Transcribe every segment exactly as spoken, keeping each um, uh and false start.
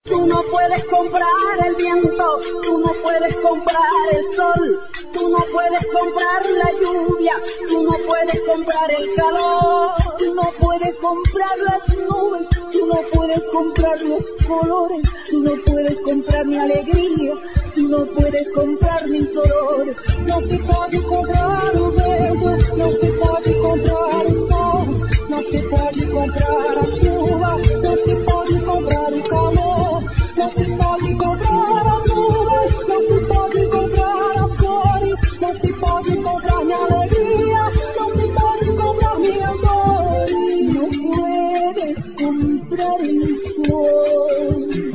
Tú no puedes comprar el viento, tú no puedes comprar el sol, tú no puedes comprar la lluvia, tú no puedes comprar el calor, tú no puedes comprar las nubes, tú no puedes comprar los colores, tú no puedes comprar mi alegría, tú no puedes comprar mis dolores. No se puede comprar el bello, no se puede comprar el sol, no se puede comprar la chuva, no se puede comprar el calor, no se puede comprar las nubes, no se puede comprar las flores, no se puede comprar mi alegría, no se puede comprar mi amor, no puedes comprar el sol.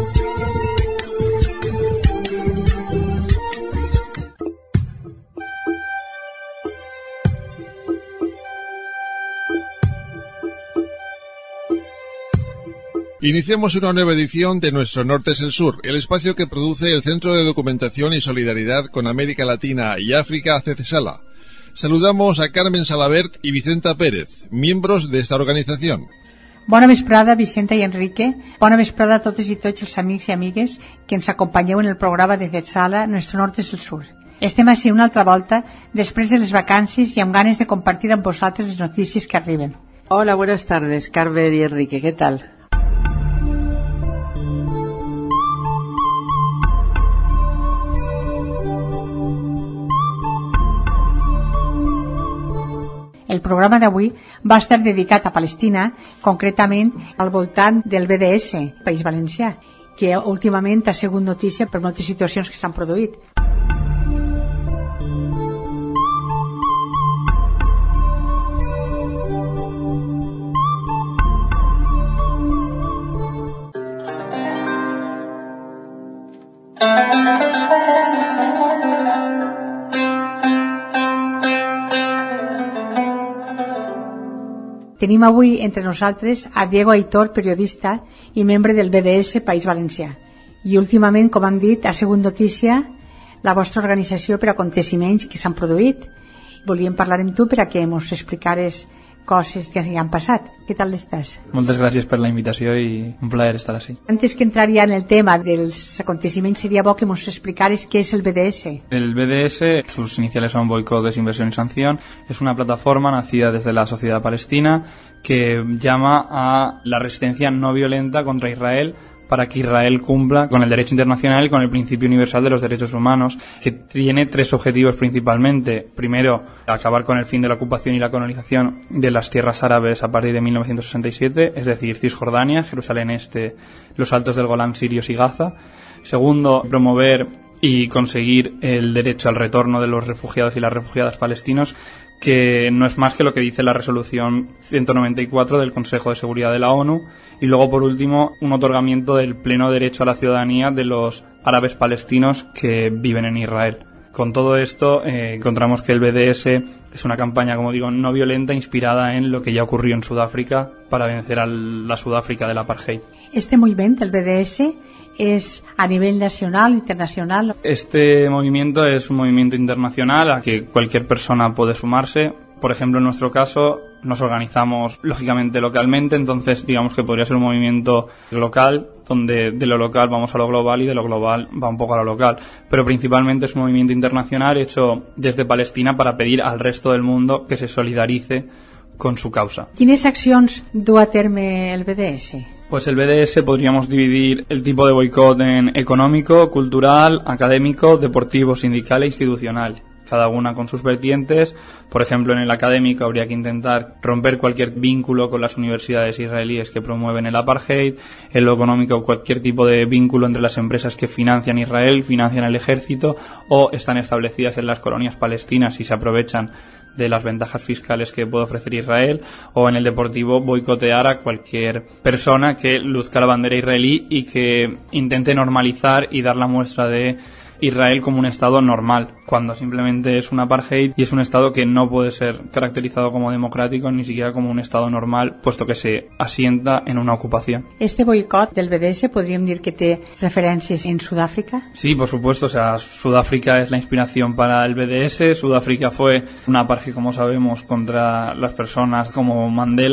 Iniciamos una nueva edición de Nuestro Norte es el Sur, el espacio que produce el Centro de Documentación y Solidaridad con América Latina y África, CECESALA. Saludamos a Carmen Salabert y Vicenta Pérez, miembros de esta organización. Bona vesprada, Vicenta i Enrique. Bona vesprada a totes i tots els amics i amigues que ens acompanyeu en el programa de CECESALA Nuestro Norte es el Sur. Estem així una altra volta, després de les vacances i amb ganes de compartir amb vosaltres les notícies que arriben. Hola, buenas tardes, Carmen y Enrique, ¿qué tal? El programa d'avui va estar dedicat a Palestina, concretament al voltant del B D S, País Valencià, que últimament ha sigut notícia per moltes situacions que s'han produït. Tenim avui entre nosaltres a Diego Aitor, periodista i membre del B D S País Valencià. I últimament, com hem dit, ha sigut notícia la vostra organització per aconteciments que s'han produït. Volíem parlar amb tu per a que ens explicares coses que han passat. Què tal estàs? Moltes gràcies per la invitació i un plaer estar així. Antes que entrar ja en el tema dels acontecimientos, sería bo que nos explicares qué es el B D S. El B D S, sus iniciales son Boicot, Desinversión y Sanción, es una plataforma nacida desde la sociedad palestina que llama a la resistencia no violenta contra Israel para que Israel cumpla con el derecho internacional y con el principio universal de los derechos humanos, que tiene tres objetivos principalmente. Primero, acabar con el fin de la ocupación y la colonización de las tierras árabes a partir de mil novecientos sesenta y siete, es decir, Cisjordania, Jerusalén Este, los Altos del Golán sirios y Gaza. Segundo, promover y conseguir el derecho al retorno de los refugiados y las refugiadas palestinos, que no es más que lo que dice la resolución ciento noventa y cuatro del Consejo de Seguridad de la ONU, y luego, por último, un otorgamiento del pleno derecho a la ciudadanía de los árabes palestinos que viven en Israel. Con todo esto, eh, encontramos que el B D S es una campaña, como digo, no violenta, inspirada en lo que ya ocurrió en Sudáfrica para vencer a la Sudáfrica del apartheid. Este movimiento, el B D S, es a nivel nacional, internacional. Este movimiento es un movimiento internacional a que cualquier persona puede sumarse. Por ejemplo, en nuestro caso, nos organizamos lógicamente localmente, entonces digamos que podría ser un movimiento local, donde de lo local vamos a lo global y de lo global va un poco a lo local. Pero principalmente es un movimiento internacional hecho desde Palestina para pedir al resto del mundo que se solidarice con su causa. ¿Quines accions du a terme el B D S? Pues el B D S podríamos dividir el tipo de boicot en económico, cultural, académico, deportivo, sindical e institucional. Cada una con sus vertientes. Por ejemplo, en el académico habría que intentar romper cualquier vínculo con las universidades israelíes que promueven el apartheid. En lo económico, cualquier tipo de vínculo entre las empresas que financian Israel, financian el ejército o están establecidas en las colonias palestinas y se aprovechan de las ventajas fiscales que puede ofrecer Israel. O en el deportivo, boicotear a cualquier persona que luzca la bandera israelí y que intente normalizar y dar la muestra de Israel como un estado normal, cuando simplemente es un apartheid y es un estado que no puede ser caracterizado como democrático ni siquiera como un estado normal, puesto que se asienta en una ocupación. Este boicot del B D S podríem dir que té referències en Sudáfrica. Sí, por supuesto, o sea, Sudáfrica es la inspiración para el B D S. Sudáfrica fue un apartheid, como sabemos, contra las personas como Mandela,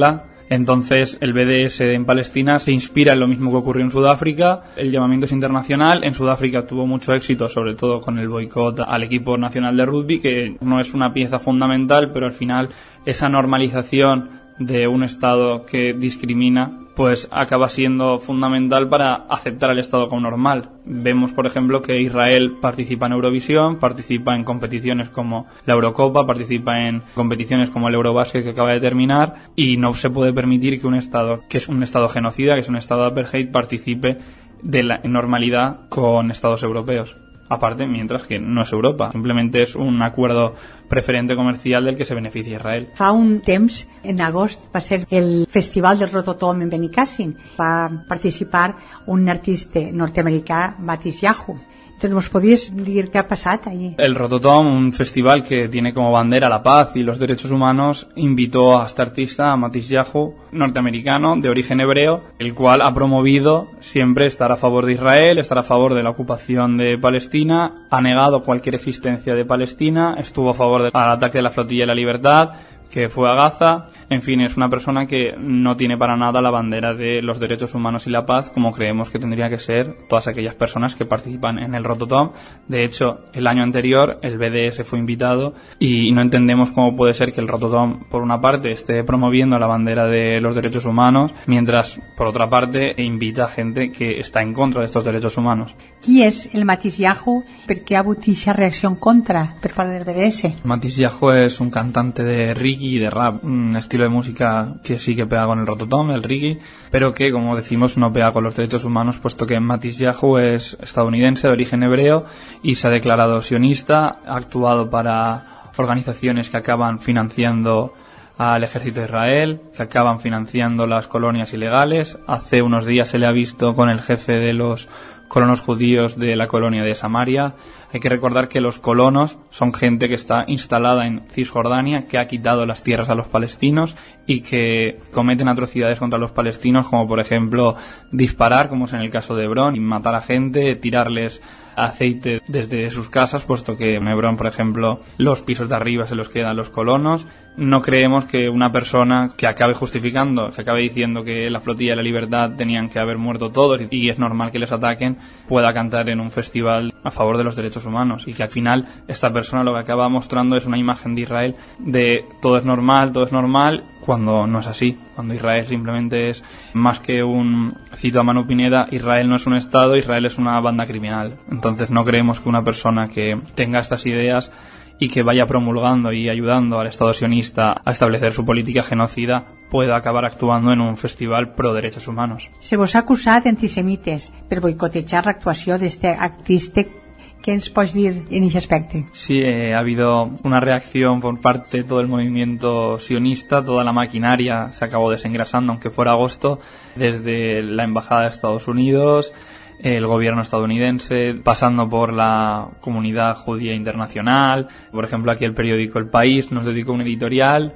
Entonces el B D S en Palestina se inspira en lo mismo que ocurrió en Sudáfrica. El llamamiento es internacional. En Sudáfrica tuvo mucho éxito, sobre todo con el boicot al equipo nacional de rugby, que no es una pieza fundamental, pero al final esa normalización de un Estado que discrimina pues acaba siendo fundamental para aceptar al Estado como normal. Vemos, por ejemplo, que Israel participa en Eurovisión, participa en competiciones como la Eurocopa, participa en competiciones como el Eurobasket que acaba de terminar, y no se puede permitir que un Estado, que es un Estado genocida, que es un Estado de apartheid, participe de la normalidad con Estados europeos. Aparte, mientras que no es Europa, simplemente es un acuerdo preferente comercial del que se beneficia Israel. Fa un temps, en agost, va ser el Festival del Rototom en Benicàssim. Va participar un artista nord-americà, Matisyahu. Entonces, ¿nos podías decir qué ha pasado allí? El Rototom, un festival que tiene como bandera la paz y los derechos humanos, invitó a este artista, a Matisyahu, norteamericano, de origen hebreo, el cual ha promovido siempre estar a favor de Israel, estar a favor de la ocupación de Palestina, ha negado cualquier existencia de Palestina, estuvo a favor del ataque de la Flotilla de la Libertad, que fue a Gaza. En fin, es una persona que no tiene para nada la bandera de los derechos humanos y la paz, como creemos que tendría que ser todas aquellas personas que participan en el Rototom. De hecho, el año anterior el B D S fue invitado y no entendemos cómo puede ser que el Rototom, por una parte, esté promoviendo la bandera de los derechos humanos, mientras, por otra parte, invita a gente que está en contra de estos derechos humanos. Qui és el Matisyahu? Per què ha hagut aquesta reacció en contra per part del B D S? Matisyahu es un cantante de reggae y de rap, un estilo de música que sí que pega con el Rototom, el reggae, pero que, como decimos, no pega con los derechos humanos, puesto que Matisyahu es estadounidense de origen hebreo y se ha declarado sionista, ha actuado para organizaciones que acaban financiando al ejército de Israel, que acaban financiando las colonias ilegales. Hace unos días se le ha visto con el jefe de los colonos judíos de la colonia de Samaria. Hay que recordar que los colonos son gente que está instalada en Cisjordania, que ha quitado las tierras a los palestinos y que cometen atrocidades contra los palestinos, como por ejemplo disparar, como es en el caso de Hebrón, y matar a gente, tirarles aceite desde sus casas, puesto que en Hebrón, por ejemplo, los pisos de arriba se los quedan los colonos. No creemos que una persona que acabe justificando, que acabe diciendo que la Flotilla de la Libertad tenían que haber muerto todos y es normal que les ataquen, pueda cantar en un festival a favor de los derechos humanos, y que al final esta persona lo que acaba mostrando es una imagen de Israel de todo es normal, todo es normal, cuando no es así. Cuando Israel simplemente es más que un, cito a Manu Pineda, Israel no es un Estado, Israel es una banda criminal. Entonces no creemos que una persona que tenga estas ideas y que vaya promulgando y ayudando al Estado sionista a establecer su política genocida pueda acabar actuando en un festival pro derechos humanos. Se vos ha acusat d'antisemites per boicotejar l'actuació d'este artista. ¿Qué ens pots dir en ese aspecto? Sí, eh, ha habido una reacción por parte de todo el movimiento sionista, toda la maquinaria se acabó desengrasando, aunque fuera agosto, desde la Embajada de Estados Unidos, el gobierno estadounidense, pasando por la comunidad judía internacional. Por ejemplo, aquí el periódico El País nos dedicó un editorial,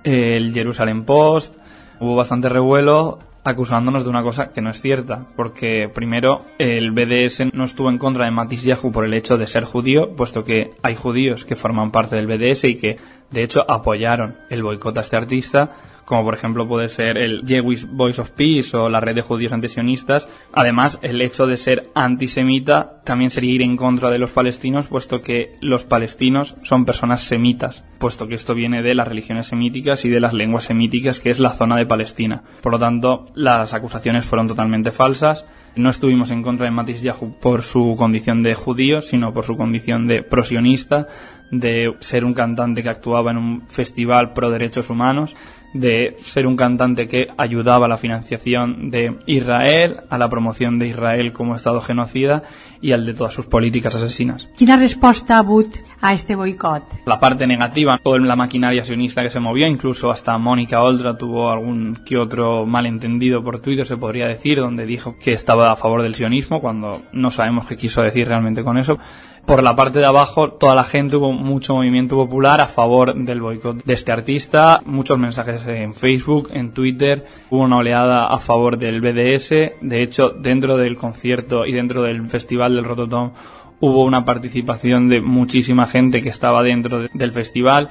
el Jerusalem Post. Hubo bastante revuelo acusándonos de una cosa que no es cierta, porque primero el B D S no estuvo en contra de Matisyahu por el hecho de ser judío, puesto que hay judíos que forman parte del B D S y que de hecho apoyaron el boicot a este artista, como por ejemplo puede ser el Jewish Voice of Peace o la red de judíos antisionistas. Además, el hecho de ser antisemita también sería ir en contra de los palestinos, puesto que los palestinos son personas semitas, puesto que esto viene de las religiones semíticas y de las lenguas semíticas, que es la zona de Palestina. Por lo tanto, las acusaciones fueron totalmente falsas. No estuvimos en contra de Matisyahu por su condición de judío, sino por su condición de prosionista, de ser un cantante que actuaba en un festival pro derechos humanos, de ser un cantante que ayudaba a la financiación de Israel, a la promoción de Israel como Estado genocida y al de todas sus políticas asesinas. Quina resposta ha hagut a este boicot? La parte negativa, toda la maquinaria sionista que se movió, incluso hasta Mónica Oltra tuvo algún que otro malentendido por Twitter, se podría decir, donde dijo que estaba a favor del sionismo, cuando no sabemos qué quiso decir realmente con eso. Por la parte de abajo, toda la gente, hubo mucho movimiento popular a favor del boicot de este artista, muchos mensajes en Facebook, en Twitter, hubo una oleada a favor del B D S. De hecho, dentro del concierto y dentro del festival del Rototom hubo una participación de muchísima gente que estaba dentro de, del festival,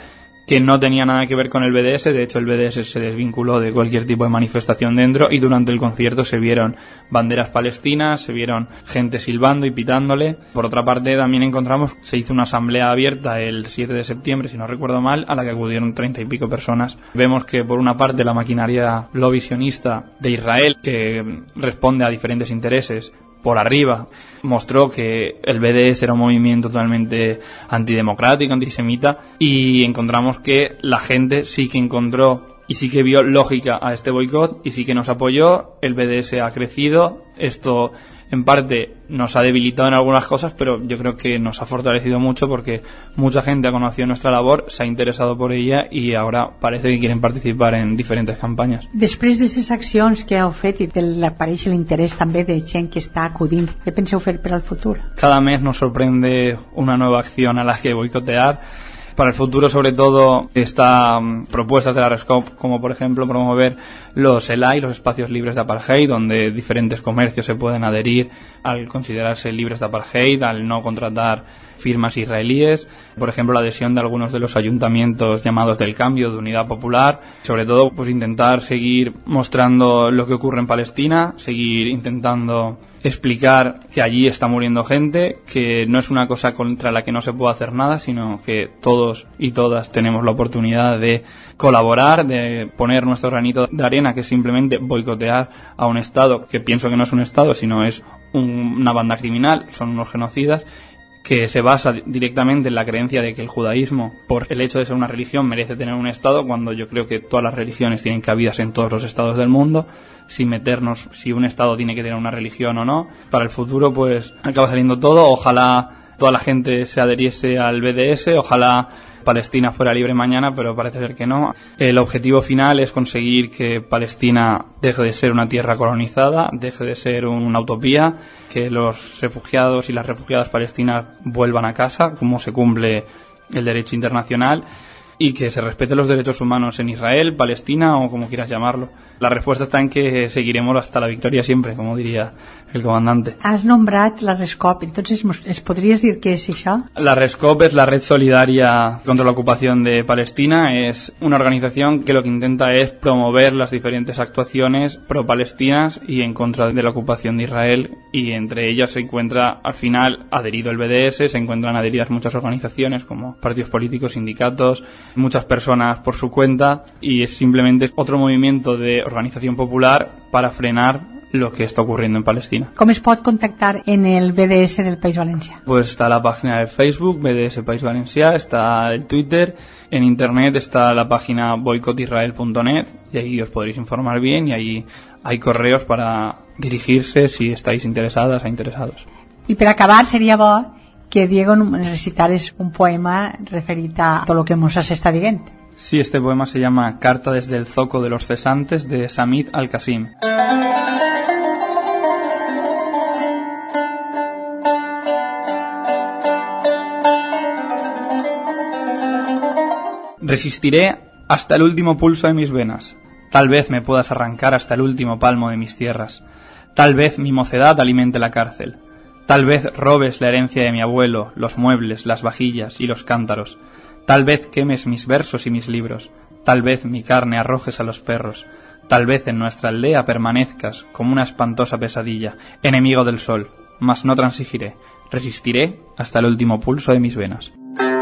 que no tenía nada que ver con el B D S. De hecho, el B D S se desvinculó de cualquier tipo de manifestación dentro, y durante el concierto se vieron banderas palestinas, se vieron gente silbando y pitándole. Por otra parte, también encontramos, se hizo una asamblea abierta el siete de septiembre, si no recuerdo mal, a la que acudieron treinta y pico personas. Vemos que, por una parte, la maquinaria lobbysionista de Israel, que responde a diferentes intereses, por arriba mostró que el B D S era un movimiento totalmente antidemocrático, antisemita, y encontramos que la gente sí que encontró y sí que vio lógica a este boicot y sí que nos apoyó. El B D S ha crecido, esto en parte nos ha debilitado en algunas cosas, pero yo creo que nos ha fortalecido mucho porque mucha gente ha conocido nuestra labor, se ha interesado por ella y ahora parece que quieren participar en diferentes campanyes. Després d'aquestes accions que heu fet i apareix l'interès també de gent que està acudint, què penseu fer per al futur? Cada mes nos sorprende una nueva acción a la que boicotear. Para el futuro, sobre todo, están propuestas de la RESCOP, como por ejemplo promover los E L A I, los espacios libres de apartheid, donde diferentes comercios se pueden adherir al considerarse libres de apartheid, al no contratar firmas israelíes. Por ejemplo, la adhesión de algunos de los ayuntamientos llamados del cambio, de Unidad Popular. Sobre todo, pues intentar seguir mostrando lo que ocurre en Palestina, seguir intentando explicar que allí está muriendo gente, que no es una cosa contra la que no se puede hacer nada, sino que todos y todas tenemos la oportunidad de colaborar, de poner nuestro granito de arena, que es simplemente boicotear a un Estado, que pienso que no es un Estado, sino es un, una banda criminal, son unos genocidas, que se basa directamente en la creencia de que el judaísmo, por el hecho de ser una religión, merece tener un Estado, cuando yo creo que todas las religiones tienen cabidas en todos los estados del mundo, sin meternos si un Estado tiene que tener una religión o no. Para el futuro, pues, acaba saliendo todo. Ojalá toda la gente se adheriese al B D S, ojalá Palestina fuera libre mañana, pero parece ser que no. El objetivo final es conseguir que Palestina deje de ser una tierra colonizada, deje de ser una utopía, que los refugiados y las refugiadas palestinas vuelvan a casa, como se cumple el derecho internacional, y que se respeten los derechos humanos en Israel, Palestina o como quieras llamarlo. La respuesta está en que seguiremos hasta la victoria siempre, como diría el comandante. Has nombrat la RESCOP, entonces ¿es podrías dir qué es això? La RESCOP es la Red Solidaria contra la Ocupación de Palestina. Es una organización que lo que intenta es promover las diferentes actuaciones pro-palestinas y en contra de la ocupación de Israel, y entre ellas se encuentra al final adherido el B D S, se encuentran adheridas muchas organizaciones como partidos políticos, sindicatos, muchas personas por su cuenta, y es simplemente otro movimiento de organización popular para frenar lo que está ocurriendo en Palestina. ¿Cómo es pot contactar en el B D S del País Valencià? Pues está la página de Facebook, B D S País Valencià, está el Twitter, en internet está la página boicot israel punto net, y ahí os podréis informar bien, y ahí hay correos para dirigirse si estáis interesadas o interesados. Y para acabar sería bo que Diego nos recitares un poema referit a tot el que mos has estat dient. Sí, este poema se llama Carta desde el zoco de los cesantes, de Samit Al-Qasim. Resistiré hasta el último pulso de mis venas. Tal vez me puedas arrancar hasta el último palmo de mis tierras. Tal vez mi mocedad alimente la cárcel. Tal vez robes la herencia de mi abuelo, los muebles, las vajillas y los cántaros. Tal vez quemes mis versos y mis libros. Tal vez mi carne arrojes a los perros. Tal vez en nuestra aldea permanezcas como una espantosa pesadilla, enemigo del sol. Mas no transigiré. Resistiré hasta el último pulso de mis venas.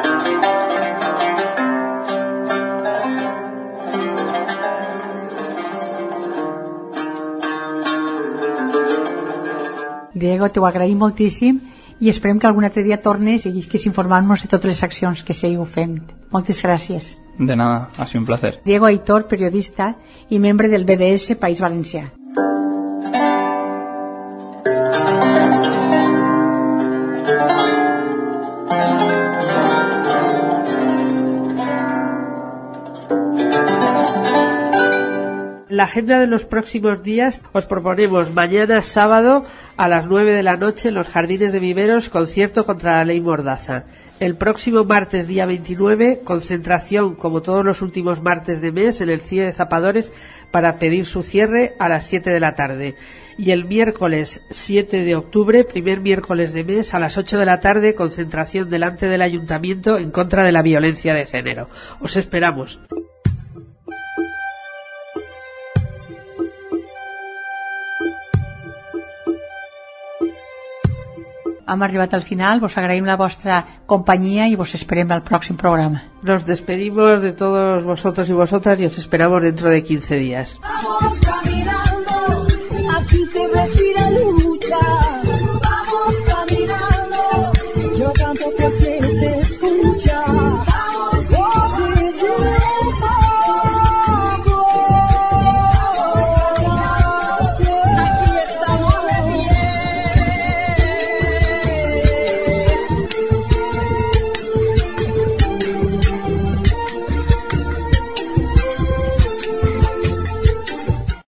Diego, t'ho agraïm moltíssim i esperem que algun altre dia tornes i que informar-nos de totes les accions que seguiu fent. Moltes gràcies. De nada, ha sido un placer. Diego Aitor, periodista i membre del B D S País Valencià. La agenda de los próximos días os proponemos mañana sábado a las nueve de la noche en los Jardines de Viveros, concierto contra la ley Mordaza. El próximo martes, día veintinueve, concentración, como todos los últimos martes de mes, en el C I E de Zapadores para pedir su cierre a las siete de la tarde. Y el miércoles siete de octubre, primer miércoles de mes, a las ocho de la tarde, concentración delante del Ayuntamiento en contra de la violencia de género. Os esperamos. Hem arribat al final, vos agraïm la vostra companyia i vos esperem al pròxim programa. Nos despedimos de todos vosotros y vosotras y os esperamos dentro de quince días. Vamos caminando, aquí se respira.